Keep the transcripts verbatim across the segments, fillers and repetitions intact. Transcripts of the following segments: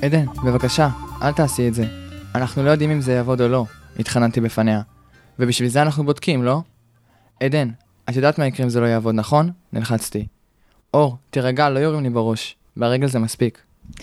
עדן, בבקשה, אל תעשי את זה. אנחנו לא יודעים אם זה יעבוד או לא, התחננתי בפניה. ובשביל זה אנחנו בודקים, לא? עדן, את יודעת מה יקרה אם זה לא יעבוד, נכון? נלחצתי. אור, תירגע, לא יורים לי בראש. ברגל זה מספיק.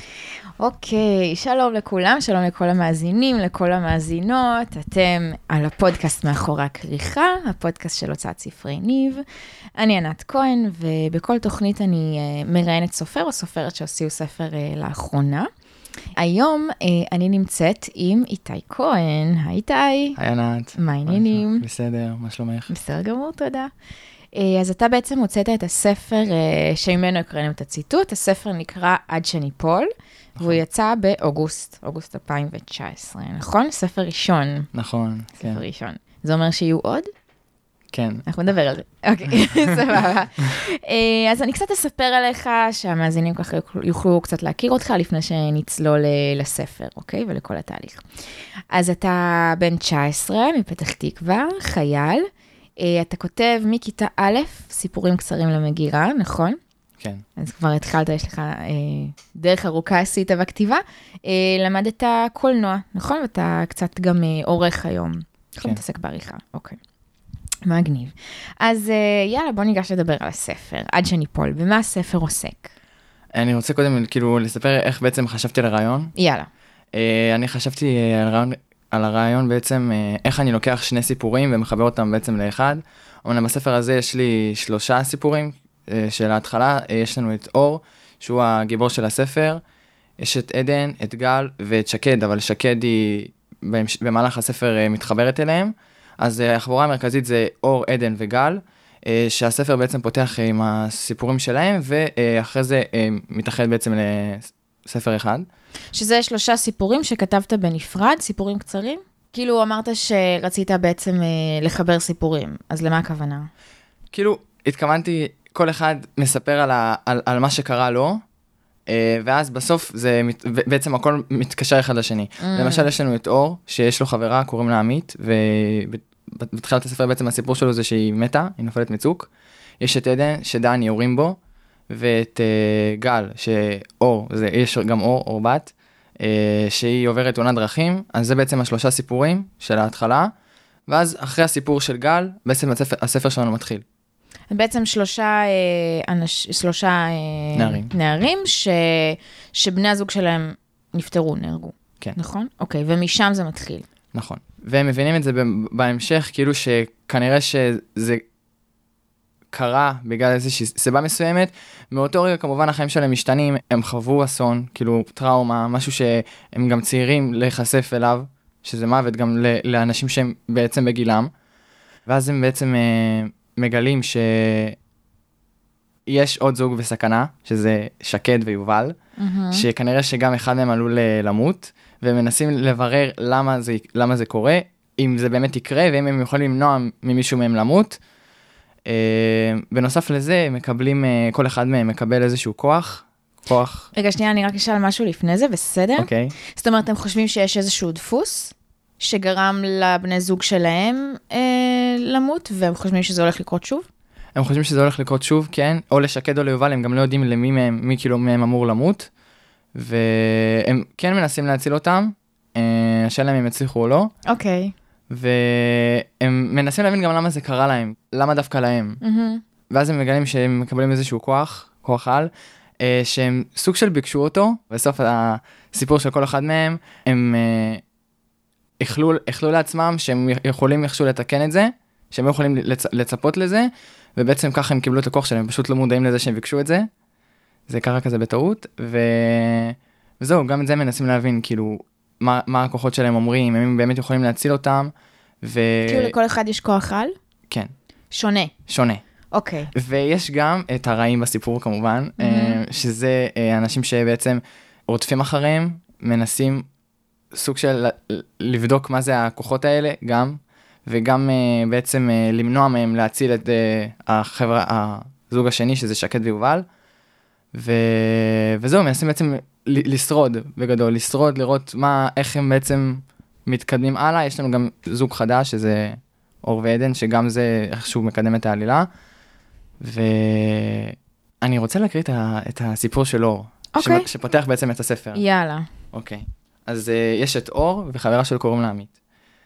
אוקיי, שלום לכולם, שלום לכל המאזינים, לכל המאזינות. אתם על הפודקאסט מאחורי הכריכה, הפודקאסט של הוצאת ספרי ניב. אני ענת כהן, ובכל תוכנית אני מראיינת סופר או סופרת שהוציאו ספר לאחרונה. היום אני נמצאת עם איתי כהן. היי איתי. היי ענת. מה העניינים? בסדר, מה שלומך? בסדר גמור, תודה. אז אתה בעצם הוצאת את הספר שממנו הקראנו את הציטוט, הספר נקרא עד שניפול, והוא יצא באוגוסט, אוגוסט אלפיים תשע עשרה, נכון? ספר ראשון. נכון, כן. ספר ראשון. זה אומר שיהיו עוד? כן. אנחנו נדבר על זה. אוקיי, סבבה. אז אני קצת אספר עליך, שהמאזינים ככה יוכלו קצת להכיר אותך, לפני שנצלול לספר, אוקיי? ולכל התהליך. אז אתה בן תשע עשרה, מפתח תקווה, חייל, אתה כותב מכיתה א', סיפורים קצרים למגירה, נכון? כן. אז כבר התחלת, יש לך אה, דרך ארוכה עשית בכתיבה. אה, למדת קולנוע, נכון? ואתה קצת גם אה, עורך היום. כן. יכול להתעסק בעריכה, אוקיי. מגניב. אז אה, יאללה, בוא ניגש לדבר על הספר, עד שניפול. במה הספר עוסק? אני רוצה קודם כאילו לספר איך בעצם חשבתי על הרעיון. יאללה. אה, אני חשבתי על הרעיון... על הרעיון בעצם, איך אני לוקח שני סיפורים ומחבר אותם בעצם לאחד. אומנם בספר הזה יש לי שלושה סיפורים של ההתחלה, יש לנו את אור, שהוא הגיבור של הספר, יש את עדן, את גל ואת שקד, אבל שקד היא במהלך הספר מתחברת אליהם, אז החבורה המרכזית זה אור, עדן וגל, שהספר בעצם פותח עם הסיפורים שלהם, ואחרי זה מתאחד בעצם לספר אחד. שזה שלושה סיפורים שכתבת בנפרד, סיפורים קצרים? כאילו אמרת שרצית בעצם לחבר סיפורים, אז למה הכוונה? כאילו התכוונתי, כל אחד מספר על, ה, על, על מה שקרה לו, ואז בסוף זה בעצם הכל מתקשר אחד לשני. Mm. למשל יש לנו את אור, שיש לו חברה, קוראים לה עמית, ובתחילת הספר בעצם הסיפור שלו זה שהיא מתה, היא נופלת מצוק. יש את עדן, שדן יורים בו, ואת uh, גל, שאור, זה, יש גם אור, אור בת, uh, שהיא עוברת תאונת דרכים, אז זה בעצם השלושה סיפורים של ההתחלה, ואז אחרי הסיפור של גל, בעצם הספר, הספר שלנו מתחיל. בעצם שלושה, אה, אנש, שלושה אה, נערים, נערים ש, שבני הזוג שלהם נפטרו, נהרגו. כן. נכון? אוקיי, ומשם זה מתחיל. נכון. והם מבינים את זה בהמשך, כאילו שכנראה שזה קרה בגלל איזושהי סיבה מסוימת, מאותו רגע כמובן החיים שלהם משתנים, הם חוו אסון, כאילו טראומה, משהו שהם גם צעירים להיחשף אליו, שזה מוות גם לאנשים שהם בעצם בגילם, ואז הם בעצם אה, מגלים שיש עוד זוג בסכנה, שזה שקד ויובל, mm-hmm. שכנראה שגם אחד מהם עלול למות, והם מנסים לברר למה זה, למה זה קורה, אם זה באמת יקרה, ואם הם יכולים למנוע ממישהו מהם למות, Uh, בנוסף לזה, מקבלים, uh, כל אחד מהם מקבל איזשהו כוח, כוח. רגע, שנייה, אני רק אשאל משהו לפני זה, בסדר? אוקיי. Okay. זאת אומרת, אתם חושבים שיש איזשהו דפוס, שגרם לבני זוג שלהם uh, למות, והם חושבים שזה הולך לקרות שוב? הם חושבים שזה הולך לקרות שוב, כן, או לשקד או ליובל, הם גם לא יודעים למי מהם, מי כאילו מהם אמור למות, והם כן מנסים להציל אותם, uh, השאלה אם הם יצליחו או לא. אוקיי. Okay. והם מנסים להבין גם למה זה קרה להם, למה דווקא להם. Mm-hmm. ואז הם מגלים שהם מקבלים איזשהו כוח, כוח על, שהם סוג של ביקשו אותו, בסוף הסיפור של כל אחד מהם, הם החלו, החלו לעצמם שהם יכולים איכשהו לתקן את זה, שהם יכולים לצ, לצפות לזה, ובעצם ככה הם קיבלו את הכוח שלהם, פשוט לא מודעים לזה שהם ביקשו את זה, זה קרה כזה בטעות, ו... וזהו, גם את זה מנסים להבין, כאילו, מה, מה הכוחות שלהם אומרים, הם באמת יכולים להציל אותם, ו... כאילו לכל אחד יש כוח על? כן. שונה? שונה. אוקיי. Okay. ויש גם את הרעים בסיפור כמובן, mm-hmm. שזה אנשים שבעצם רודפים אחריהם, מנסים סוג של לבדוק מה זה הכוחות האלה גם, וגם בעצם למנוע מהם להציל את החברה, הזוג השני, שזה שקד ויובל, ו... וזהו, מנסים בעצם לשרוד בגדול, לשרוד, לראות מה, איך הם בעצם מתקדמים הלאה. יש לנו גם זוג חדש, שזה אור ועדן, שגם זה איכשהו מקדם את העלילה, ואני רוצה להקריא את, ה... את הסיפור של אור, אוקיי. ש... שפותח בעצם את הספר. יאללה. אוקיי. אז uh, יש את אור וחברה שלו קוראים לה עמית.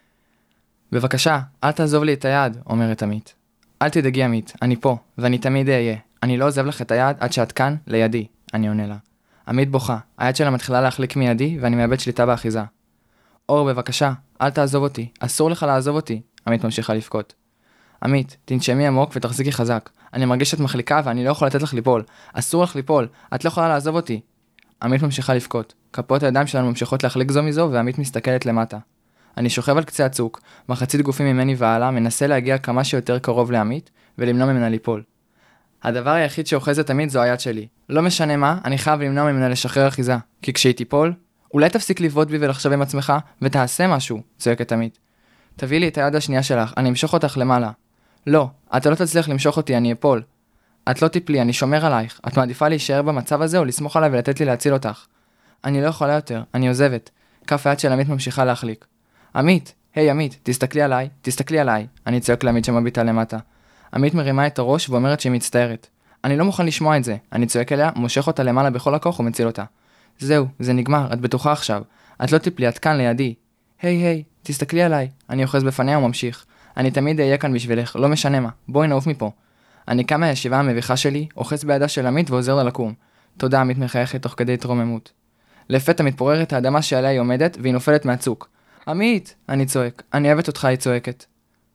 בבקשה, אל תעזוב לי את היד, אומרת עמית. אל תדאגי עמית, אני פה, ואני תמיד אהיה. אני לא עוזב לך את היד עד שאת כאן, לידי, אני עונה לה. עמית בוכה, היד שלה מתחילה להחליק מידי, ואני מאבד שליטה באחיזה. אור, בבקשה, אל תעזוב אותי, אסור לך לעזוב אותי. עמית ממשיכה לבכות. עמית, תנשמי עמוק ותחזיקי חזק. אני מרגיש שאת מחליקה ואני לא יכול לתת לך ליפול. אסור לך ליפול, את לא יכולה לעזוב אותי. עמית ממשיכה לבכות. כפות הידיים שלנו ממשיכות להחליק זו מזו, ועמית מסתכלת למטה. אני שוכב על קצה הצוק, מחצית גופים ממני ועלה, מנסה להגיע כמה שיותר קרוב לעמית, ולמנוע ממנה ליפול. הדבר היחיד שאוחז את עמית זו היד שלי. לא משנה מה, אני חייב למנוע ממנה לשחרר אחיזה. כי כשהיא תיפול, אולי תפסיק לבעוט בי ולחשב עם עצמך, ותעשה משהו, צועקת עמית. תביא לי את היד השנייה שלך, אני אמשוך אותך למעלה. לא, אתה לא תצליח למשוך אותי, אני אפול. את לא תיפלי, אני שומר עלייך. את מעדיפה להישאר במצב הזה או לסמוך עליי ולתת לי להציל אותך. אני לא יכולה יותר, אני עוזבת. כף היד של עמית ממשיכה להחליק. עמית, היי עמית, תסתכלי עליי, תסתכלי עליי. אני צועק לעמית שמביטה למטה. עמית מרימה את הראש ואומרת שהיא מצטערת. אני לא מוכן לשמוע את זה. אני צועק אליה, מושך אותה למעלה בכל הכוח ומציל אותה. זהו, זה נגמר, את בטוחה עכשיו. את לא תיפלי, את כאן לידי. היי היי, תסתכלי עליי. אני אוחז בפניה וממשיך. אני תמיד אהיה כאן בשבילך, לא משנה מה. בואי נעוף מפה. אני קם מהישיבה המביכה שלי, אוחז בידה של עמית ועוזר לה לקום. תודה, עמית מחייכת תוך כדי התרוממות. לפתע מתפוררת האדמה שעליה היא עומדת והיא נופלת מהצוק. עמית! אני צועק. אני אוהבת אותך, היא צועקת.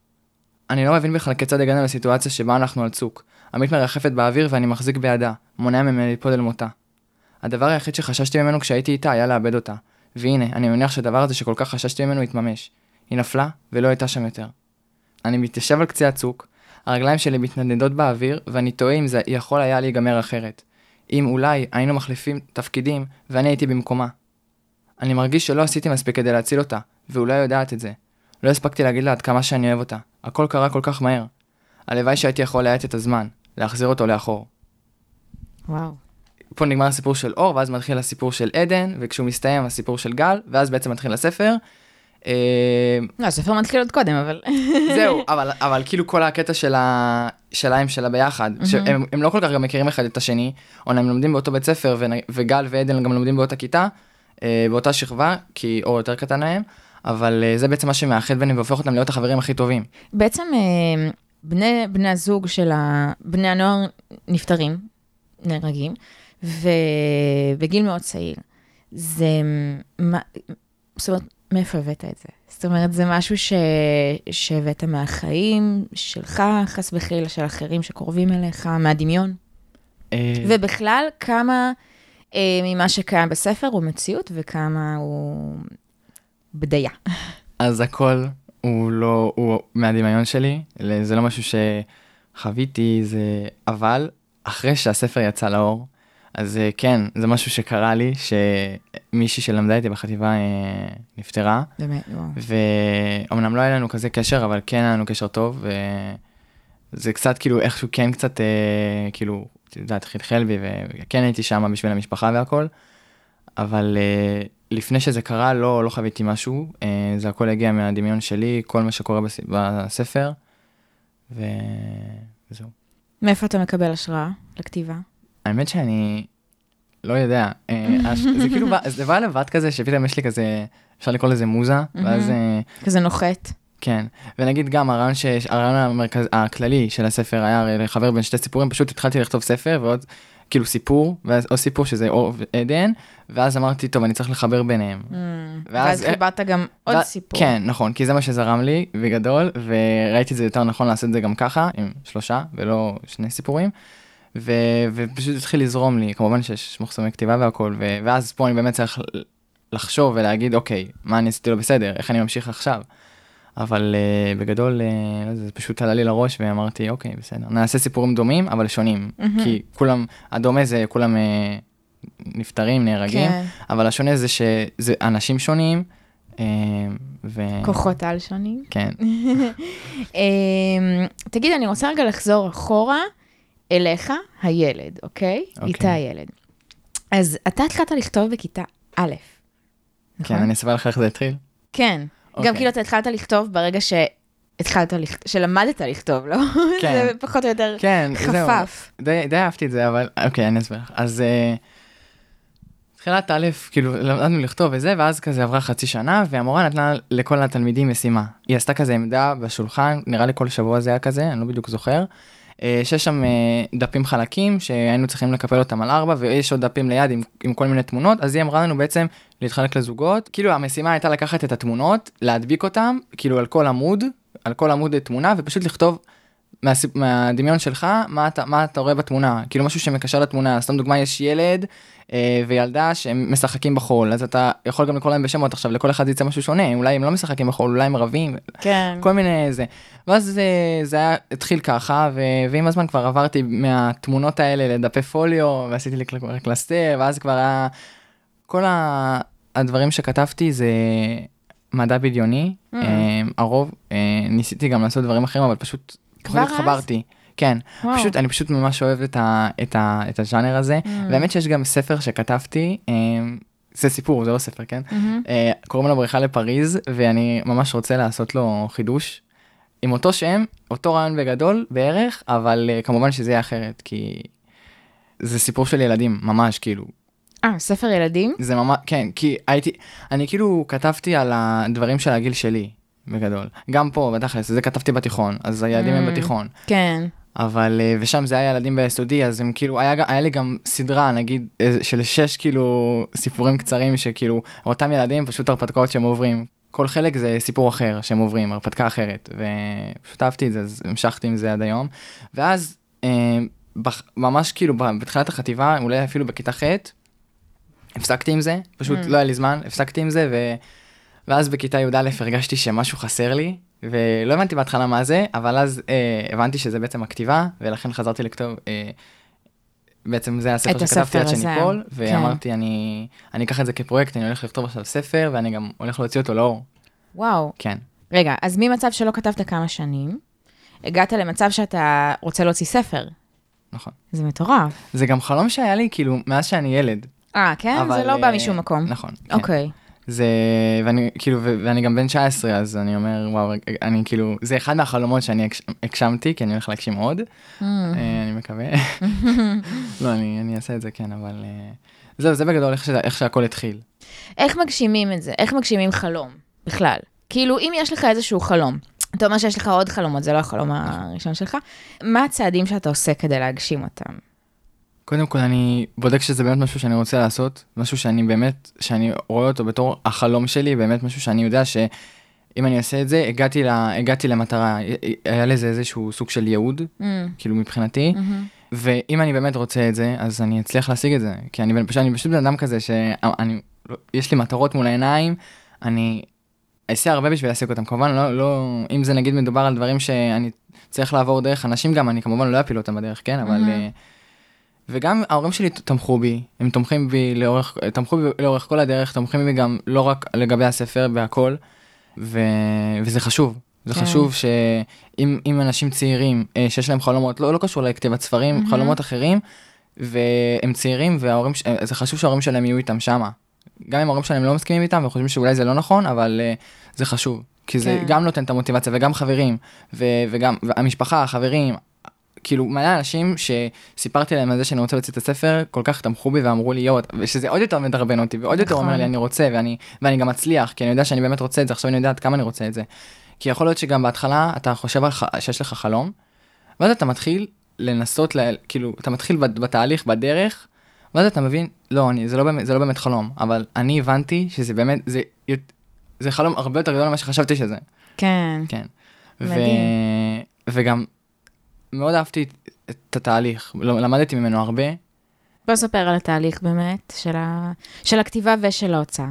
אני לא מבין בכלל כיצד הגענו לסיטואציה שבה אנחנו על צוק. עמית מרחפת באוויר ואני מחזיק בידה, מונע ממנה ליפול אל מותה. הדבר היחיד שחששתי ממנו כשהייתי איתה היה לאבד אותה. והנה, אני מניח שהדבר הזה שכל כך חששתי ממנו יתממש. היא נפלה ולא הייתה שם יותר. אני מתיישב על קצה הצוק, הרגליים שלי מתנדנדות באוויר, ואני תוהה אם זה יכול היה להיגמר אחרת. אם אולי היינו מחליפים תפקידים ואני הייתי במקומה. אני מרגיש שלא עשיתי מספיק כדי להציל אותה, ואולי יודעת את זה. לא הספקתי להגיד לה עד כמה שאני אוהב אותה. הכל קרה כל כך מהר. הלוואי שהייתי יכול להאט את הזמן, להחזיר אותו לאחור. וואו. פה נגמר הסיפור של אור, ואז מתחיל הסיפור של עדן, וכשהוא מסתיים הסיפור של גל, ואז בעצם מתחיל הספר. לא, הספר מתחיל עוד קודם, אבל... זהו, אבל, אבל כאילו כל הקטע של ה... שלהם שלה ביחד, שהם הם לא כל כך גם מכירים אחד את השני, או הם לומדים באותו בית ספר, ו... וגל ועדן גם לומדים באותה כיתה, באותה שכבה, כי אור יותר קטן להם, אבל זה בעצם מה שמאחד ביניהם והופך אותם להיות החברים הכי טובים. בעצם בני, בני הזוג של ה... בני הנוער נפטרים, נהרגים, ובגיל מאוד צעיר. זה... זאת אומרת, מאיפה הבאת את זה? זאת אומרת, זה משהו ש... שהבאת מהחיים שלך, חס וחלילה של אחרים שקרובים אליך, מהדמיון. ובכלל, כמה ממה שקיים בספר הוא מציאות, וכמה הוא בדיה. אז הכל הוא לא, הוא מהדמיון שלי, זה לא משהו שחוויתי, זה... אבל אחרי שהספר יצא לאור, אז כן, זה משהו שקרה לי, שמישהי שלמדה איתי בחטיבה נפטרה. באמת, וואו. ואומנם לא היה לנו כזה קשר, אבל כן היה לנו קשר טוב, וזה קצת כאילו איכשהו כן קצת, כאילו, אתה יודעת, חלחל בי, וכן הייתי שם בשביל המשפחה והכל, אבל לפני שזה קרה, לא, לא חוויתי משהו, זה הכל הגיע מהדמיון שלי, כל מה שקורה בספר, וזהו. מאיפה אתה מקבל השראה לכתיבה? האמת שאני לא יודע, זה כאילו, זה בא לבד כזה, שפתאום יש לי כזה, אפשר לקרוא לזה מוזה, ואז... כזה נוחת. כן, ונגיד גם הרעיון הרעיון הכללי של הספר היה לחבר בין שתי סיפורים, פשוט התחלתי לכתוב ספר, ועוד כאילו סיפור, ועוד סיפור שזה אור ועדן, ואז אמרתי, טוב, אני צריך לחבר ביניהם. ואז חיברת גם עוד סיפור. כן, נכון, כי זה מה שזרם לי בגדול, וראיתי את זה יותר נכון לעשות את זה גם ככה, עם שלושה, ולא שני סיפורים. ו... ופשוט התחיל לזרום לי, כמובן שיש מחסומי כתיבה והכל, ו... ואז פה אני באמת צריך לחשוב ולהגיד, אוקיי, מה אני עשיתי לו בסדר, איך אני ממשיך עכשיו? אבל uh, בגדול, uh, זה פשוט עלה לי לראש, ואמרתי, אוקיי, בסדר, נעשה סיפורים דומים, אבל שונים, mm-hmm. כי כולם, הדומה זה כולם uh, נפטרים, נהרגים, כן. אבל השונה זה שזה אנשים שונים, uh, ו... כוחות על שונים. כן. um, תגיד, אני רוצה רגע לחזור אחורה, אליך, הילד, אוקיי? אוקיי. איתה הילד. אז אתה התחלת לכתוב בכיתה א', נכון? כן, אני אסביר לך איך זה התחיל. כן. אוקיי. גם כאילו אתה התחלת לכתוב ברגע שהתחלת לכתוב, שלמדת לכתוב, לא? כן. זה פחות או יותר כן, חפף. די, די אהבתי את זה, אבל אוקיי, אני אסביר לך. אז uh, תחילת א', כאילו, למדנו לכתוב וזה, ואז כזה עברה חצי שנה, והמורה נתנה לכל התלמידים משימה. היא עשתה כזה עמדה בשולחן, נראה לי כל שבוע זה היה כזה, אני לא בדיוק זוכר, שיש שם דפים חלקים, שהיינו צריכים לקפל אותם על ארבע, ויש עוד דפים ליד עם, עם כל מיני תמונות, אז היא אמרה לנו בעצם להתחלק לזוגות, כאילו המשימה הייתה לקחת את התמונות, להדביק אותם, כאילו על כל עמוד, על כל עמוד תמונה, ופשוט לכתוב מה, מהדמיון שלך, מה אתה, מה אתה רואה בתמונה, כאילו משהו שמקשר לתמונה, סתם דוגמה, יש ילד אה, וילדה שהם משחקים בחול, אז אתה יכול גם לקרוא להם בשמות, עכשיו לכל אחד יצא משהו שונה, אולי הם לא משחקים בחול, אולי הם רבים, כן. כל מיני זה, ואז זה, זה היה, התחיל ככה, ו, ועם הזמן כבר עברתי מהתמונות האלה לדפי פוליו, ועשיתי לי קלסטר, ואז כבר היה, כל ה, הדברים שכתבתי זה מדע בדיוני, mm. אה, הרוב, אה, ניסיתי גם לעשות דברים אחרים, אבל פשוט כבר התחברתי. כן, וואו. פשוט, אני פשוט ממש אוהב את, ה, את, ה, את הז'אנר הזה, mm. באמת שיש גם ספר שכתבתי, אה, זה סיפור, זה לא ספר, כן? Mm-hmm. אה, קוראים לו בריחה לפריז, ואני ממש רוצה לעשות לו חידוש, עם אותו שם, אותו רעיון בגדול בערך, אבל אה, כמובן שזה יהיה אחרת, כי זה סיפור של ילדים, ממש כאילו. אה, ספר ילדים? זה ממש, כן, כי הייתי, אני כאילו כתבתי על הדברים של הגיל שלי, בגדול. גם פה, בתכלס, זה כתבתי בתיכון, אז הילדים הם בתיכון. כן. אבל, ושם זה היה ילדים ביסודי, אז הם כאילו, היה, היה לי גם סדרה, נגיד, של שש כאילו סיפורים קצרים, שכאילו, אותם ילדים פשוט הרפתקאות שהם עוברים. כל חלק זה סיפור אחר שהם עוברים, הרפתקה אחרת, ופשוט אהבתי את זה, אז המשכתי עם זה עד היום. ואז, אה, ממש כאילו, בתחילת החטיבה, אולי אפילו בכיתה ח', הפסקתי עם זה, פשוט mm. לא היה לי זמן, הפסקתי עם זה, ו... ואז בכיתה י"א הרגשתי שמשהו חסר לי, ולא הבנתי בהתחלה מה זה, אבל אז אה, הבנתי שזה בעצם הכתיבה, ולכן חזרתי לכתוב, אה, בעצם זה הספר שכתבתי עד שניפול, ואמרתי, כן. אני, אני אקח את זה כפרויקט, אני הולך לכתוב עכשיו ספר, ואני גם הולך להוציא אותו לאור. וואו. כן. רגע, אז ממצב שלא כתבת כמה שנים, הגעת למצב שאתה רוצה להוציא ספר. נכון. זה מטורף. זה גם חלום שהיה לי, כאילו, מאז שאני ילד. אה, כן? אבל, זה לא בא משום מקום. נכון. אוקיי. כן. זה, ואני, כאילו, ואני גם בן תשע עשרה, אז אני אומר, וואו, אני כאילו, זה אחד מהחלומות שאני הגשמתי, כי אני הולך להגשים עוד, אני מקווה. לא, אני, אני אעשה את זה, כן, אבל זהו, זה בגדול איך שהכל התחיל. איך מגשימים את זה? איך מגשימים חלום, בכלל? כאילו, אם יש לך איזשהו חלום, אתה אומר שיש לך עוד חלומות, זה לא החלום הראשון שלך, מה הצעדים שאתה עושה כדי להגשים אותם? קודם כל, אני בודק שזה באמת משהו שאני רוצה לעשות, משהו שאני באמת, שאני רואה אותו בתור החלום שלי, באמת משהו שאני יודע שאם אני אעשה את זה, הגעתי, לה, הגעתי למטרה, היה לזה איזשהו סוג של ייעוד, mm. כאילו מבחינתי, mm-hmm. ואם אני באמת רוצה את זה, אז אני אצליח להשיג את זה, כי אני פשוט, אני פשוט בן אדם כזה, שאני, יש לי מטרות מול העיניים, אני אעשה הרבה בשביל להשיג אותם, כמובן, לא, לא, אם זה נגיד מדובר על דברים שאני צריך לעבור דרך אנשים גם, אני כמובן לא אפיל אותם בדרך, כן, אבל... Mm-hmm. וגם ההורים שלי תמכו בי, הם תומכים בי לאורך, תמכו בי לאורך כל הדרך, תומכים בי גם לא רק לגבי הספר, בהכל, ו... וזה חשוב. זה כן. חשוב שאם אם אנשים צעירים שיש להם חלומות, לא, לא קשור לכתיבת ספרים, mm-hmm. חלומות אחרים, והם צעירים, וההורים, זה חשוב שההורים שלהם יהיו איתם שמה. גם אם ההורים שלהם לא מסכימים איתם, וחושבים שאולי זה לא נכון, אבל uh, זה חשוב. כי זה כן. גם נותן את המוטיבציה, וגם חברים, ו... וגם המשפחה, החברים, כאילו, מלא אנשים שסיפרתי להם על זה שאני רוצה להוציא את הספר, כל כך תמכו בי ואמרו לי, יו, ושזה עוד יותר מדרבן אותי, ועוד יותר אומר לי, אני רוצה, ואני, ואני גם מצליח, כי אני יודע שאני באמת רוצה את זה, עכשיו אני יודע עד כמה אני רוצה את זה. כי יכול להיות שגם בהתחלה אתה חושב על שיש לך חלום, ואז אתה מתחיל לנסות, ל, כאילו, אתה מתחיל בתהליך, בדרך, ואז אתה מבין, לא, אני, זה לא באמת, זה לא באמת חלום, אבל אני הבנתי שזה באמת, זה, זה חלום הרבה יותר גדול ממה שחשבתי שזה. כן. כן. מדהים. ו, וגם, מאוד אהבתי את התהליך, למדתי ממנו הרבה. בוא ספר על התהליך באמת, של, ה... של הכתיבה ושל ההוצאה.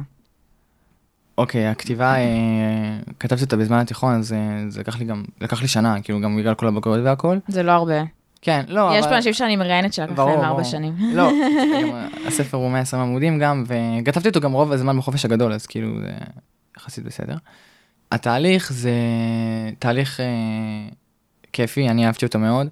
אוקיי, הכתיבה, כתבתי אותה בזמן התיכון, אז זה לקח לי גם, לקח לי שנה, כאילו גם בגלל כל הבגרויות והכל. זה לא הרבה. כן, לא, יש אבל... פה אנשים שאני מראיינת שלקח להם ארבע שנים. לא, הספר הוא מאה ועשרים עמודים גם, וכתבתי אותו גם רוב הזמן בחופש הגדול, אז כאילו זה יחסית בסדר. התהליך זה תהליך... כיפי, אני אהבתי אותו מאוד.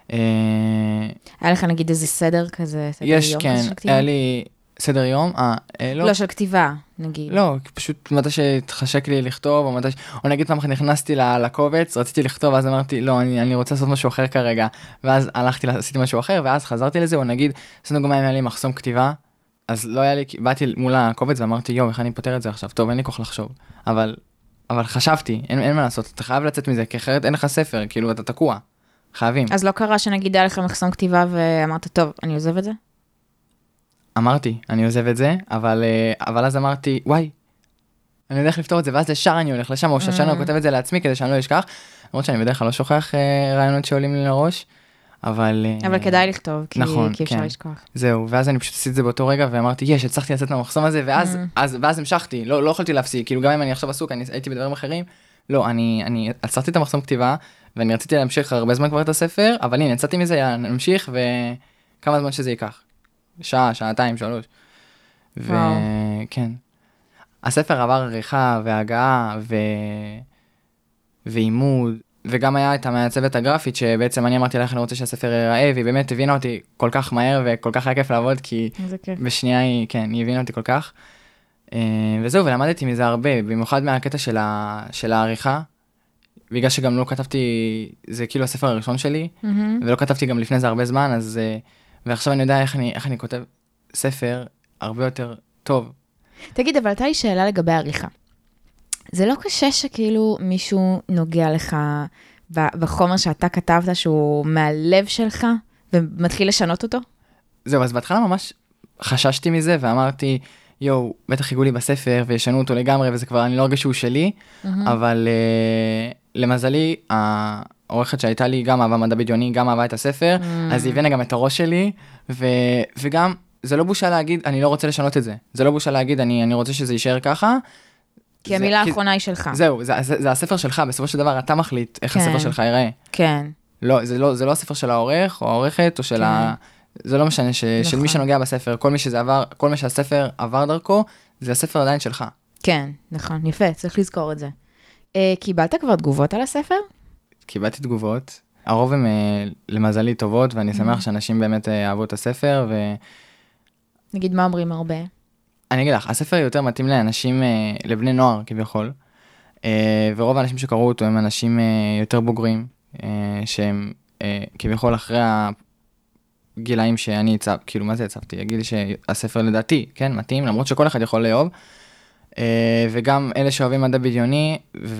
היה לך נגיד איזה סדר כזה, סדר יש, יום כן, כזה של כתיבה? היה לי סדר יום, אה, לא. לא, של כתיבה, נגיד. לא, פשוט מתי שהתחשק לי לכתוב, או מתי, או נגיד פעם אחת נכנסתי לקובץ, רציתי לכתוב, אז אמרתי, לא, אני, אני רוצה לעשות משהו אחר כרגע, ואז הלכתי, עשיתי משהו אחר, ואז חזרתי לזה, או נגיד, עשינו גם היה לי מחסום כתיבה, אז לא היה לי, באתי מול הקובץ ואמרתי, יו, איך אני פותר את זה עכשיו? טוב, אין לי כוח לחשוב. אבל, אבל חשבתי, אין, אין מה לעשות, אתה חייב לצאת מזה, כי אחרת אין לך ספר, כאילו אתה תקוע. חייבים. אז לא קרה שנגיד היה לך מחסום כתיבה ואמרת, טוב, אני עוזב את זה? אמרתי, אני עוזב את זה, אבל, אבל אז אמרתי, וואי, אני הולך לפתור את זה, ואז לשאר אני הולך לשם, או ששאר אני כותב את זה לעצמי, כדי שאני לא אשכח, למרות שאני בדרך כלל לא שוכח רעיונות שעולים לי לראש, אבל... אבל כדאי לכתוב, כי, נכון, כי אפשר כן. לשכוח. זהו, ואז אני פשוט עשיתי את זה באותו רגע, ואמרתי, יש, הצלחתי לצאת מהמחסום הזה, ואז, אז, ואז המשכתי, לא, לא יכולתי להפסיק, כאילו גם אם אני עכשיו עסוק, אני הייתי בדברים אחרים, לא, אני, אני עצרתי את המחסום כתיבה, ואני רציתי להמשיך הרבה זמן כבר את הספר, אבל הנה, יצאתי מזה, נמשיך, וכמה זמן שזה ייקח. שעה, שעתיים, שלוש. וכן. הספר עבר עריכה והגעה ו... ואימוד, וגם היה את המעצבת הגרפית, שבעצם אני אמרתי לה איך אני רוצה שהספר ייראה, והיא באמת הבינה אותי כל כך מהר, וכל כך היה כיף לעבוד, כי בשנייה היא, כן, היא הבינה אותי כל כך. וזהו, ולמדתי מזה הרבה, במיוחד מהקטע של, ה... של העריכה, בגלל שגם לא כתבתי, זה כאילו הספר הראשון שלי, mm-hmm. ולא כתבתי גם לפני זה הרבה זמן, אז, ועכשיו אני יודע איך אני, איך אני כותב ספר הרבה יותר טוב. תגיד, אבל הייתה לי שאלה לגבי העריכה. זה לא קשה שכאילו מישהו נוגע לך בחומר שאתה כתבת, שהוא מהלב שלך, ומתחיל לשנות אותו? זהו, אז בהתחלה ממש חששתי מזה, ואמרתי, יו, בטח יגעו לי בספר, וישנו אותו לגמרי, וזה כבר, אני לא ארגיש שהוא שלי, mm-hmm. אבל uh, למזלי, העורכת שהייתה לי, גם אהבה מדע בדיוני, גם אהבה את הספר, mm-hmm. אז היא הבינה גם את הראש שלי, ו, וגם, זה לא בושה להגיד, אני לא רוצה לשנות את זה. זה לא בושה להגיד, אני, אני רוצה שזה יישאר ככה. כי זה, המילה כי, האחרונה היא שלך. זהו, זה, זה, זה הספר שלך, בסופו של דבר אתה מחליט איך כן. הספר שלך ייראה. כן. לא, זה לא, זה לא הספר של העורך, או העורכת, או של כן. ה... זה לא משנה, ש, נכון. של מי שנוגע בספר, כל מי שזה עבר, כל מי שהספר עבר דרכו, זה הספר עדיין שלך. כן, נכון, יפה, צריך לזכור את זה. אה, קיבלת כבר תגובות על הספר? קיבלתי תגובות. הרוב הם למזלי טובות, ואני שמח שאנשים באמת אהבו את הספר, ו... נגיד, מה אומרים הרבה? אני אגיד לך, הספר יותר מתאים לאנשים, לבני נוער כביכול, ורוב האנשים שקראו אותו הם אנשים יותר בוגרים, שהם כביכול אחרי הגילאים שאני הצב, כאילו מה זה הצבתי? הגיל שהספר לדעתי, כן, מתאים, למרות שכל אחד יכול לאהוב, וגם אלה שאוהבים מדע בדיוני,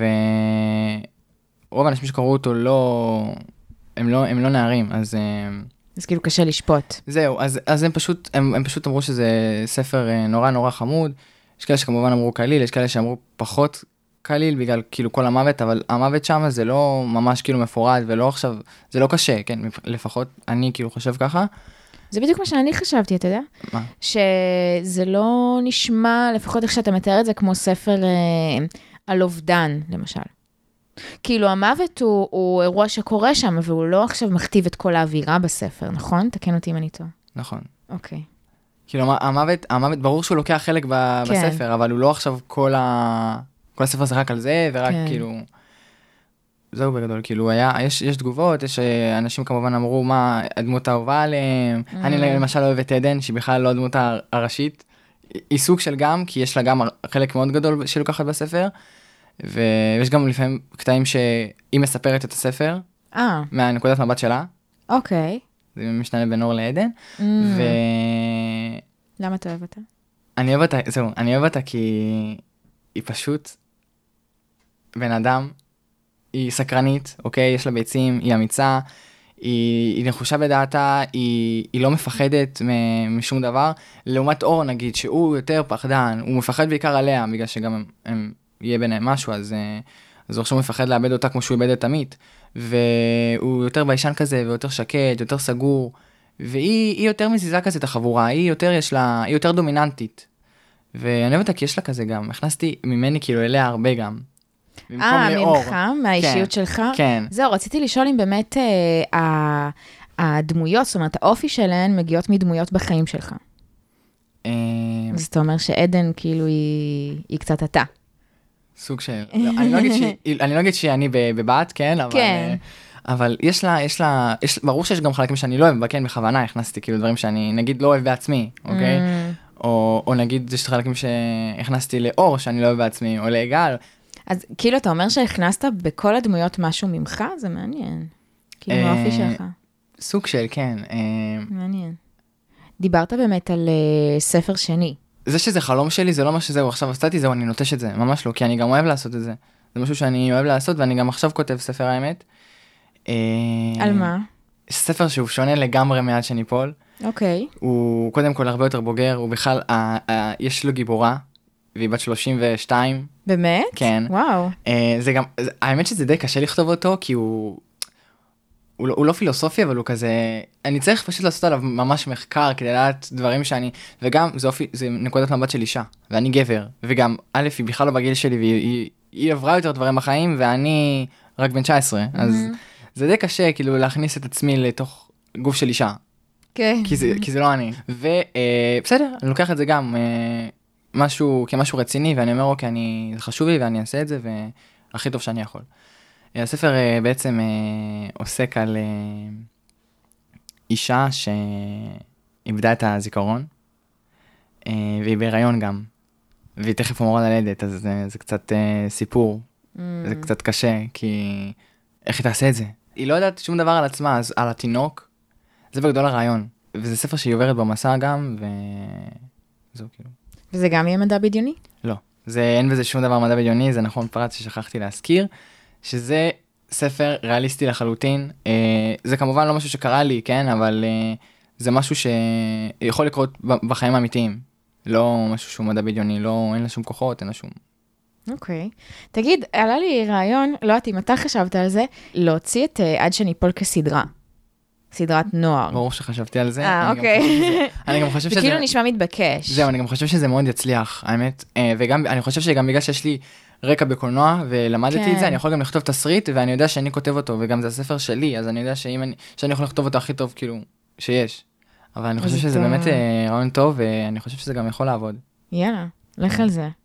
ורוב האנשים שקראו אותו לא, הם לא, הם לא נערים, אז... אז כאילו קשה לשפוט. זהו, אז, אז הם פשוט, הם, הם פשוט אמרו שזה ספר נורא נורא חמוד, יש כאלה שכמובן אמרו קליל, יש כאלה שאמרו פחות קליל בגלל כאילו כל המוות, אבל המוות שם זה לא ממש כאילו מפורד, ולא עכשיו, זה לא קשה, כן, לפחות אני כאילו חושב ככה. זה בדיוק מה שאני חשבתי, אתה יודע? מה? שזה לא נשמע, לפחות איך שאתה מתאר את זה, כמו ספר אה, על אובדן, למשל. כאילו המוות הוא, הוא אירוע שקורה שם, והוא לא עכשיו מכתיב את כל האווירה בספר, נכון? תקן אותי אם אני טועה. נכון. אוקיי. כאילו המוות, המוות, ברור שהוא לוקח חלק ב, כן. בספר, אבל הוא לא עכשיו כל, ה, כל הספר זה רק על זה, ורק כן. כאילו, זהו בגדול, כאילו היה, יש, יש תגובות, יש אנשים כמובן אמרו מה הדמות האהובה עליהם, mm. אני למשל אוהב את עדן, שהיא בכלל לא הדמות הראשית, היא סוג של גם, כי יש לה גם חלק מאוד גדול שהיא לוקחת בספר, ויש גם לפעמים קטעים שהיא מספרת את הספר, אה. מהנקודת מבט שלה. אוקיי. זה משתנה בין אור לעדן. Mm. ו... למה אתה אוהב אותה? אני אוהב אותה, זהו, אני אוהב אותה כי היא פשוט בן אדם, היא סקרנית, אוקיי? יש לה ביצים, היא אמיצה, היא, היא נחושה בדעתה, היא, היא לא מפחדת משום דבר. לעומת אור, נגיד, שהוא יותר פחדן, הוא מפחד בעיקר עליה, בגלל שגם הם, הם יהיה ביניהם משהו, אז, אז הוא עכשיו מפחד לאבד אותה כמו שהוא איבד את עמית. והוא יותר ביישן כזה, ויותר שקט, יותר סגור, והיא יותר מזיזה כזה את החבורה, היא יותר יש לה, היא יותר דומיננטית. ואני אוהב אותה כי יש לה כזה גם, הכנסתי ממני כאילו אליה הרבה גם. אה, ממך, מהאישיות שלך? כן. זהו, רציתי לשאול אם באמת אה, הדמויות, זאת אומרת, האופי שלהן מגיעות מדמויות בחיים שלך. אה... אז אתה אומר שעדן כאילו היא, היא קצת אתה. סוג של, לא, אני לא אגיד שהיא, אני לא אגיד שאני בבת, כן, אבל... כן. אבל יש לה, יש לה, יש, ברור שיש גם חלקים שאני לא אוהב, וכן, בכוונה הכנסתי כאילו דברים שאני, נגיד, לא אוהב בעצמי, אוקיי? Mm. או, או נגיד, יש חלקים שהכנסתי לאור, שאני לא אוהב בעצמי, או לאגל. אז כאילו, אתה אומר שהכנסת בכל הדמויות משהו ממך? זה מעניין. כאילו, האופי שלך. סוג של, כן. מעניין. דיברת באמת על uh, ספר שני. זה שזה חלום שלי, זה לא מה שזהו, עכשיו עשיתי זהו, אני נוטש את זה, ממש לא, כי אני גם אוהב לעשות את זה. זה משהו שאני אוהב לעשות, ואני גם עכשיו כותב ספר האמת. על מה? ספר שהוא שונה לגמרי מעד שניפול. אוקיי. הוא קודם כל הרבה יותר בוגר, הוא בכלל, יש לו גיבורה, והיא בת שלושים ושתיים. באמת? כן. וואו. זה גם, האמת שזה די קשה לכתוב אותו, כי הוא... הוא לא, הוא לא פילוסופי, אבל הוא כזה, אני צריך פשוט לעשות עליו ממש מחקר, כדי לדעת דברים שאני, וגם זה, אופי, זה נקודת מבט של אישה, ואני גבר, וגם א', היא בכלל לא בגיל שלי, והיא היא, היא עברה יותר דברים בחיים, ואני רק בן תשע עשרה, mm-hmm. אז זה די קשה, כאילו, להכניס את עצמי לתוך גוף של אישה. כן. Okay. כי זה, כי זה לא אני. ובסדר, אני לוקח את זה גם, אה, משהו, כמשהו רציני, ואני אומר, אוקיי, אני, זה חשוב לי, ואני אעשה את זה, והכי טוב שאני יכול. הספר בעצם עוסק על אישה שאיבדה את הזיכרון, והיא בהיריון גם, והיא תכף אמורה ללדת, אז זה, זה קצת סיפור, mm. זה קצת קשה, כי איך היא תעשה את זה? היא לא יודעת שום דבר על עצמה, אז על התינוק, זה בגדול הרעיון, וזה ספר שהיא עוברת במסע גם, וזהו כאילו. וזה גם יהיה מדע בדיוני? לא, זה, אין בזה שום דבר מדע בדיוני, זה נכון פרט ששכחתי להזכיר, שזה ספר ריאליסטי לחלוטין, אה, זה כמובן לא משהו שקרה לי, כן, אבל אה, זה משהו שיכול לקרות בחיים האמיתיים, לא משהו שהוא מדע בדיוני, לא, אין לה שום כוחות, אין לה שום... אוקיי. Okay. תגיד, עלה לי רעיון, לא יודעת אם אתה חשבת על זה, להוציא את uh, עד שניפול כסדרה. סדרת נוער. ברור שחשבתי על זה. אה, אוקיי. אני גם חושב שזה... וכאילו נשמע מתבקש. זהו, אני גם חושב שזה מאוד יצליח, האמת, וגם, אני חושב שגם בגלל שיש לי רקע בקולנוע, ולמדתי את זה, אני יכול גם לכתוב תסריט, ואני יודע שאני כותב אותו, וגם זה הספר שלי, אז אני יודע שאני יכול לכתוב אותו הכי טוב, כאילו, שיש. אבל אני חושב שזה באמת רעיון טוב, ואני חושב שזה גם יכול לעבוד. יאללה, לך על זה.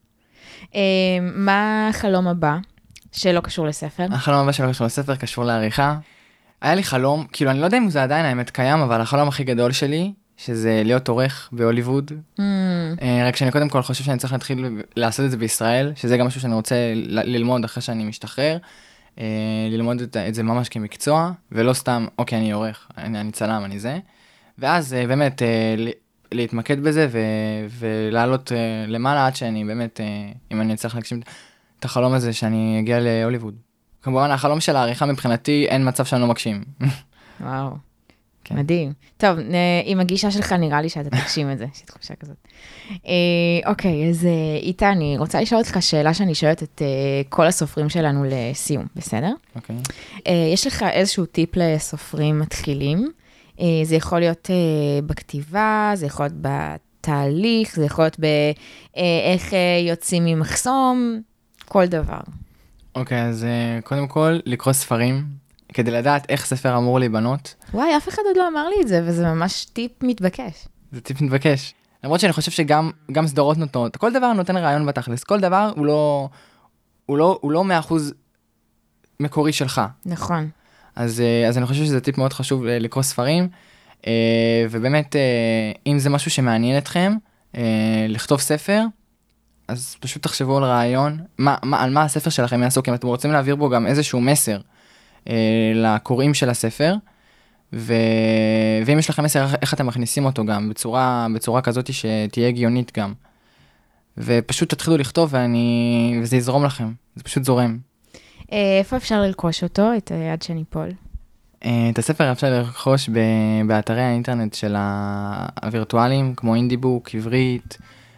מה החלום הבא שלא קשור לספר? החלום הבא שלא קשור לספר קשור לעריכה. היה לי חלום, כאילו אני לא יודע אם זה עדיין האמת קיים, אבל החלום הכי גדול שלי, שזה להיות עורך בהוליווד. Mm. רק שאני קודם כל חושב שאני צריך להתחיל לעשות את זה בישראל, שזה גם משהו שאני רוצה ללמוד אחרי שאני משתחרר, ללמוד את זה ממש כמקצוע, ולא סתם, אוקיי, אני עורך, אני, אני צלם, אני זה. ואז באמת להתמקד בזה ולעלות למעלה עד שאני באמת, אם אני צריך להגשים את החלום הזה, שאני אגיע להוליווד. כמובן, החלום של העריכה מבחינתי, אין מצב שאני לא מגשים. וואו, כן. מדהים. טוב, עם הגישה שלך נראה לי שאתה תגשים את זה, יש תחושה כזאת. אוקיי, אז איתה, אני רוצה לשאול אותך שאלה שאני שואלת את כל הסופרים שלנו לסיום, בסדר? אוקיי. יש לך איזשהו טיפ לסופרים מתחילים? זה יכול להיות בכתיבה, זה יכול להיות בתהליך, זה יכול להיות באיך יוצאים ממחסום, כל דבר. אוקיי, אז קודם כל, לקרוא ספרים, כדי לדעת איך ספר אמור להיבנות. וואי, אף אחד עוד לא אמר לי את זה, וזה ממש טיפ מתבקש. זה טיפ מתבקש. למרות שאני חושב שגם גם סדרות נותנות, כל דבר נותן רעיון בתכלס, כל דבר הוא לא, הוא לא, הוא לא מאה אחוז מקורי שלך. נכון. אז, אז אני חושב שזה טיפ מאוד חשוב לקרוא ספרים, ובאמת, אם זה משהו שמעניין אתכם, לכתוב ספר, אז פשוט תחשבו על רעיון, מה, מה, על מה הספר שלכם יעסוק, אם אתם רוצים להעביר בו גם איזשהו מסר אה, לקוראים של הספר, ו... ואם יש לכם מסר, איך אתם מכניסים אותו גם, בצורה, בצורה כזאת שתהיה הגיונית גם. ופשוט תתחילו לכתוב, ואני... וזה יזרום לכם, זה פשוט זורם. איפה אפשר לרכוש אותו, את עד שניפול? את הספר אפשר לרכוש ב... באתרי האינטרנט של הווירטואלים, כמו אינדיבוק, עברית,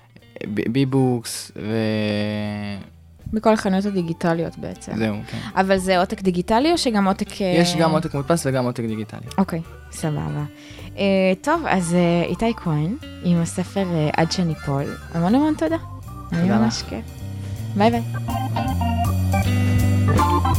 בי-בוקס ו... בכל החנויות הדיגיטליות בעצם. זהו, כן. אבל זה עותק דיגיטלי או שגם עותק... יש גם עותק מודפס וגם עותק דיגיטלי. אוקיי, סבבה. טוב, אז איתי כהן, עם הספר עד שניפול, המון המון תודה. תודה. היה ממש כיף. ביי ביי.